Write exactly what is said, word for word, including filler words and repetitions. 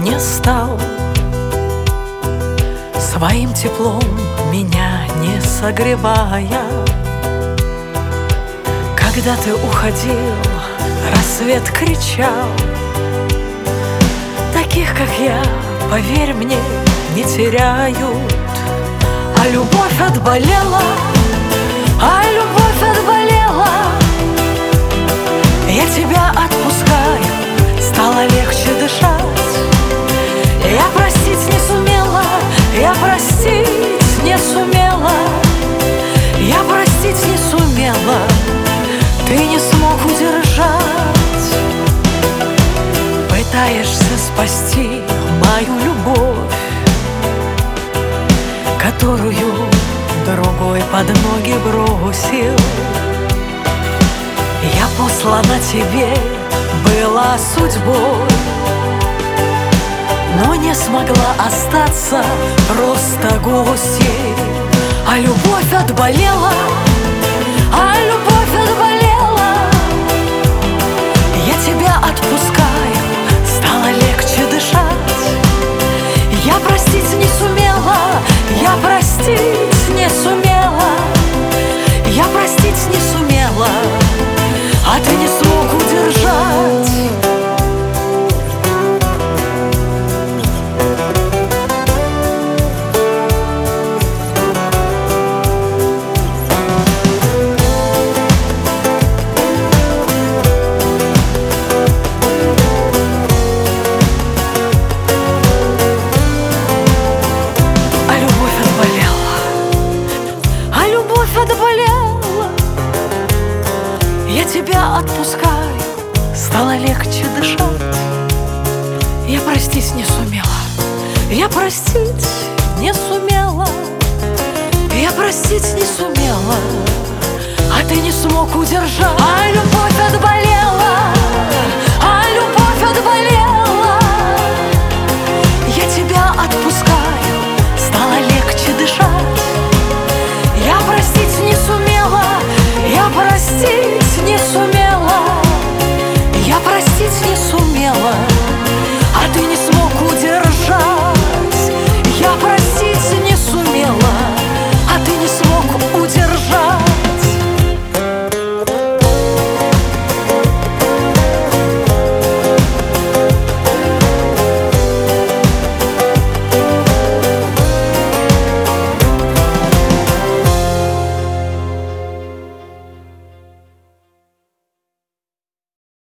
не стал, своим теплом меня не согревая. Когда ты уходил, рассвет кричал: таких, как я, поверь мне, не теряют. А любовь отболела, а любовь отболела. Я тебя отпускаю, стало легче дышать. Я простить не сумела, я простить не сумела, я простить не сумела, ты не смог удержать. Пытаешься спасти мою любовь, которую другой под ноги бросил. Я послана тебе была судьбой, но не смогла остаться просто гостьей. А любовь отболела, а любовь отболела. Я тебя отпускаю, стало легче дышать. Я простить не сумела, я простить не сумела, я простить не сумела, а ты не смог удержать. Отболела, я тебя отпускаю, стало легче дышать. Я простить не сумела, я простить не сумела, я простить не сумела, а ты не смог удержать. А любовь отболела, а любовь отболела.